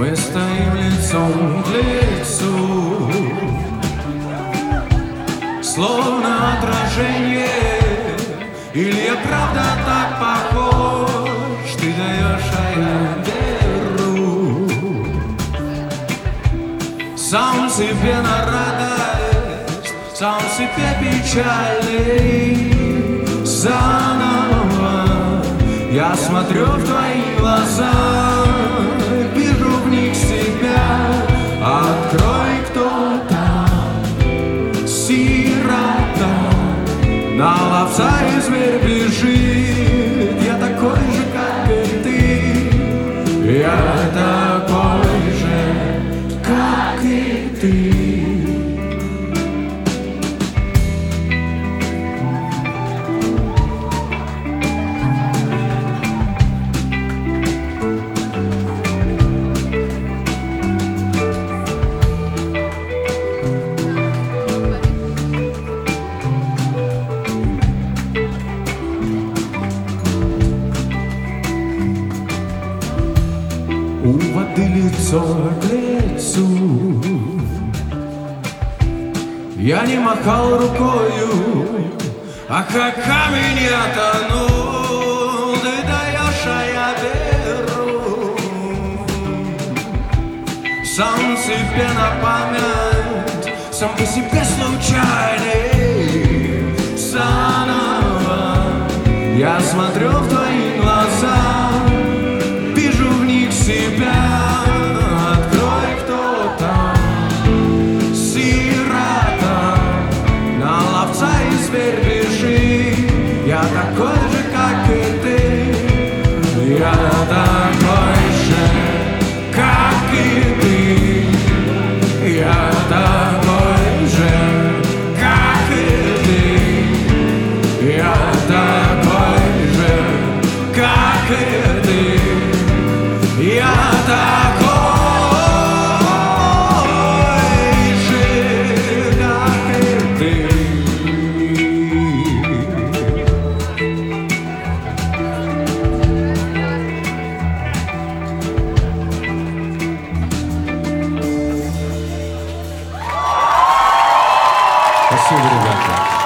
Мы стоим лицом к лицу, словно отражение. Или я правда так похож? Ты даешь, а я беру. Сам себе на радость, сам себе печальный. Заново я смотрю в твои глаза, вижу в них себя. Открой, кто там, сирота, на ловца и зверь бежит. Я такой же, как и ты, я такой же, как и ты. У воды лицо к лицу, я не махал рукою, а как камень я тонул. Ты даешь, а я беру. Сам себе на память, сам по себе случайный. Заново я смотрю в твои глаза, вижу в них себя. Открой, кто там, сирота, на ловца и зверь бежит. Я такой же, как и ты, я такой же, как и ты, я такой же, как и ты, я такой же, как и ты. Я такой же, как и ты. Спасибо, ребята.